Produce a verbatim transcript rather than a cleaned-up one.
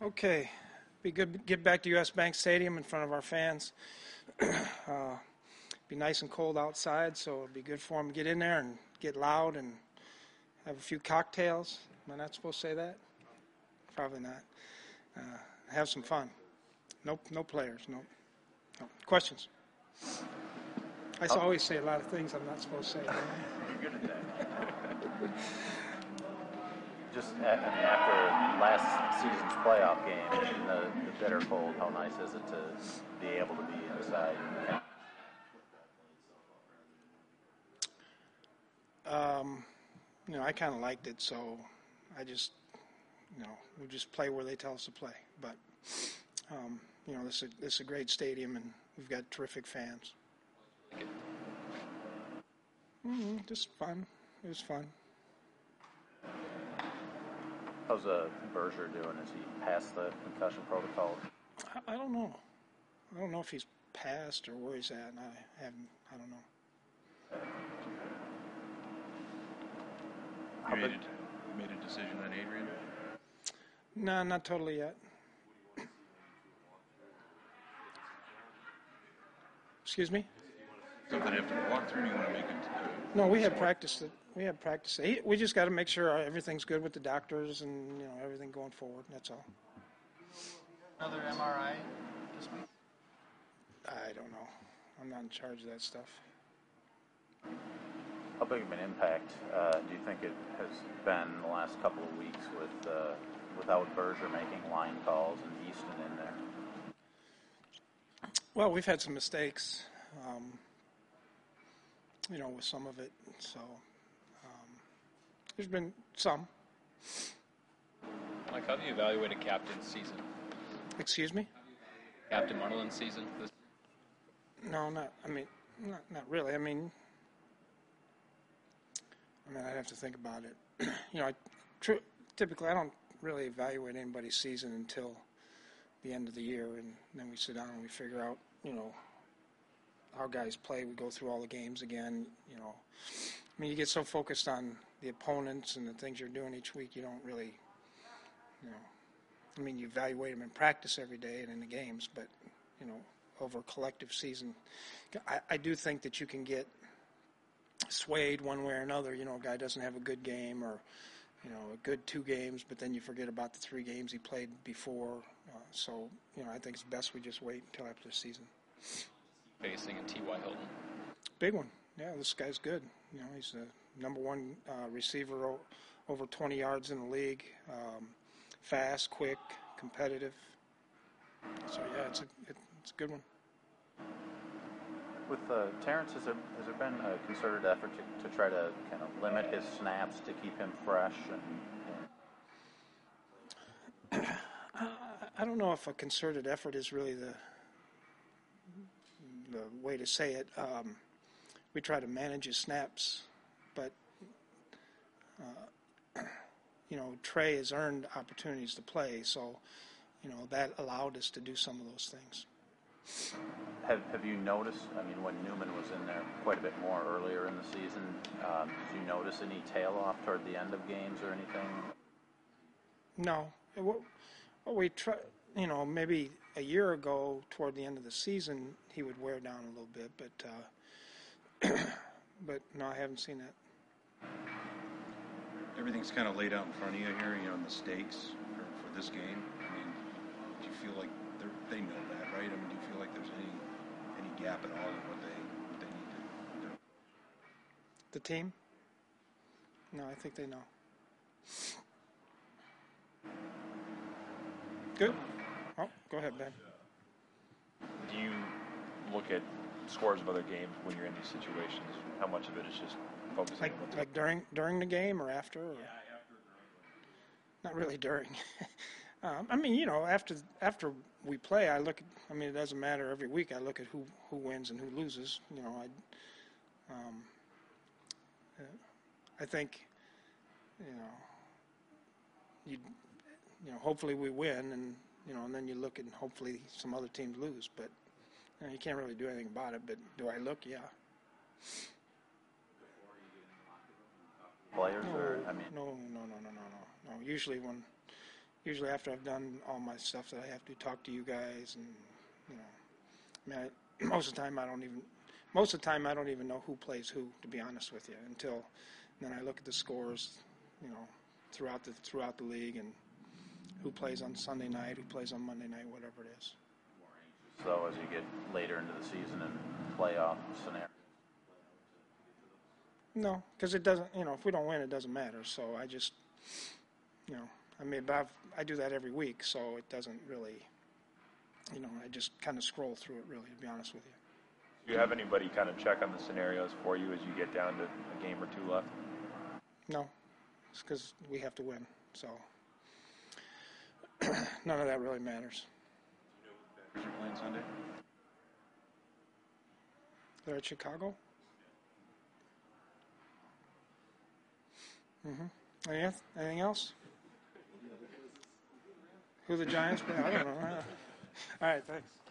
Okay, be good to get back to U S. Bank Stadium in front of our fans. uh, be nice and cold outside, so it'd be good for them to get in there and get loud and have a few cocktails. Am I not supposed to say that? Probably not. Uh, have some fun. Nope, no players. Nope. No. Questions? I oh. always say a lot of things I'm not supposed to say. You're good at that. Just I mean, after last season's playoff game in the, the bitter cold, how nice is it to be able to be inside? Um, you know, I kind of liked it, so I just, you know, we just play where they tell us to play. But, um, you know, this is, this is a great stadium, and we've got terrific fans. Mm-hmm, just fun. It was fun. How's uh, Berger doing? Has he passed the concussion protocol? I, I don't know. I don't know if he's passed or where he's at. And I haven't. I don't know. You made, a, you made a decision on Adrian? No, not totally yet. Excuse me? Something after the walkthrough, do you want to make it? Uh, no, we had practiced it. We had practiced it. We just got to make sure everything's good with the doctors and, you know, everything going forward. That's all. Another M R I this week? I don't know. I'm not in charge of that stuff. How big of an impact uh, do you think it has been the last couple of weeks with uh, without Berger making line calls and Easton in there? Well, we've had some mistakes, um, you know, with some of it. So um, there's been some. Mike, how do you evaluate a captain's season? Excuse me? Captain Marlin's season? This- no, not. I mean, not not really. I mean. I mean, I'd have to think about it. you know, I, tr- typically I don't really evaluate anybody's season until the end of the year, and then we sit down and we figure out, you know, how guys play. We go through all the games again, you know. I mean, you get so focused on the opponents and the things you're doing each week, you don't really, you know, I mean, you evaluate them in practice every day and in the games, but, you know, over a collective season, I, I do think that you can get swayed one way or another. You know, a guy doesn't have a good game or, you know, a good two games, but then you forget about the three games he played before. Uh, so, you know, I think it's best we just wait until after the season. Facing and T Y. Hilton. Big one. Yeah, this guy's good. You know, he's the number one uh, receiver o- over twenty yards in the league. Um, fast, quick, competitive. So, yeah, it's a, it, it's a good one. With uh, Terrence, has there, has there been a concerted effort to, to try to kind of limit his snaps to keep him fresh? And, and... uh, I don't know if a concerted effort is really the the way to say it. Um, we try to manage his snaps, but uh, you know, Trey has earned opportunities to play, so you know that allowed us to do some of those things. Have Have you noticed? I mean, when Newman was in there quite a bit more earlier in the season, um, did you notice any tail off toward the end of games or anything? No. What, what we try, you know, maybe a year ago toward the end of the season, he would wear down a little bit, but uh, but no, I haven't seen that. Everything's kind of laid out in front of you here, you know, mistakes for, for this game. I mean, do you feel like they know that, right? I mean, do you feel like there's any any gap at all in what they what they need to do? The team? No, I think they know. Good. Oh, go ahead, Ben. Do you look at scores of other games when you're in these situations? How much of it is just focusing like, on what's like during during the game or after? Or? Yeah, after. Not really during. um, I mean, you know, after after we play, I look. At, I mean, it doesn't matter every week. I look at who, who wins and who loses. You know, I. Um, uh, I think. You know. You. You know, hopefully we win, and you know, and then you look and hopefully some other teams lose. But you know, you can't really do anything about it. But do I look? Yeah. Players, no, or I mean, no, no, no, no, no, no, no. Usually when, usually after I've done all my stuff that I have to talk to you guys, and you know, I mean, I, most of the time I don't even most of the time I don't even know who plays who, to be honest with you, until then I look at the scores, you know, throughout the throughout the league, and who plays on Sunday night, who plays on Monday night, whatever it is. So as you get later into the season and playoff scenario. No, because it doesn't. You know, if we don't win, it doesn't matter. So I just, you know, I mean, I've, I do that every week, so it doesn't really. You know, I just kind of scroll through it, really, to be honest with you. Do you have anybody kind of check on the scenarios for you as you get down to a game or two left? No, it's because we have to win. So none of that really matters. Who's you playing Sunday? They're at Chicago. Mm-hmm. Anything, anything else? Who the Giants play? I don't know. All right, thanks.